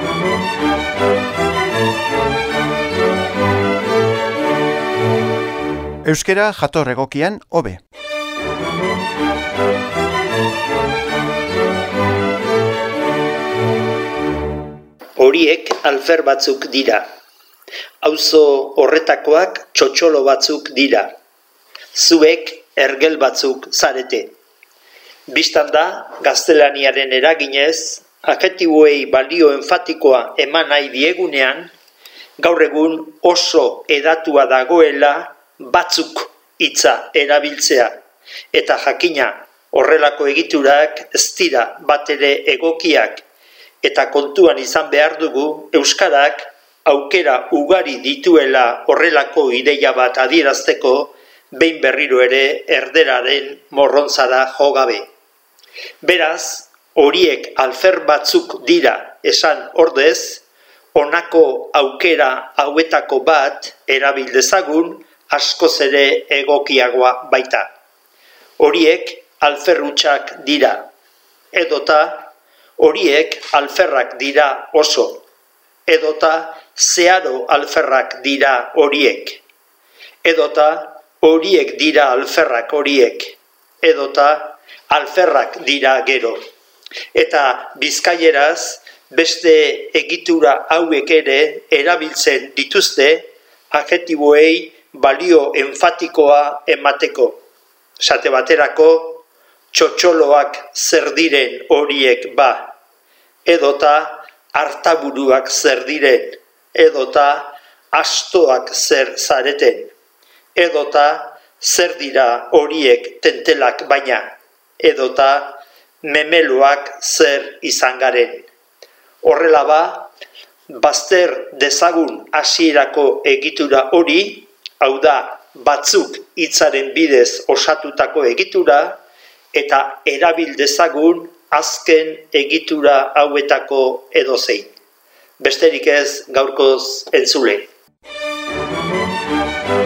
Euskera jator egokian hobe. Horiek alfer batzuk dira. Auzo horretakoak txotxolo batzuk dira. Zuek ergel batzuk zarete. Bistan da, gaztelaniaren eraginez, adjektiboei balio enfatikoa eman nahi diegunean, gaur egun oso edatua dagoela batzuk hitza erabiltzea, eta jakina horrelako egiturak ez dira batere egokiak, eta kontuan izan behar dugu euskarak aukera ugari dituela horrelako ideia bat adierazteko, behin berriro ere erderaren morrontzara jo gabe. Beraz, horiek alfer batzuk dira esan ordez, honako aukera hauetako bat erabil dezagun askoz ere egokiagoa baita. Horiek alferrutxak dira, edota horiek alferrak dira oso, edota zeharo alferrak dira horiek, edota horiek dira alferrak horiek, edota alferrak dira gero. Eta bizkaieraz beste egitura hauek ere erabiltzen dituzte adjektiboei balio enfatikoa emateko. Esate baterako, txotxoloak zer diren horiek ba, edota artaburuak zer diren, edota astoak zer zareten, edota zer dira horiek tentelak baina, edota memeloak zer izan garen. Horrela ba, bazter dezagun hasierako egitura hori, hau da, batzuk hitzaren bidez osatutako egitura, eta erabil dezagun azken egitura hauetako edozein. Besterik ez gaurkoz entzule.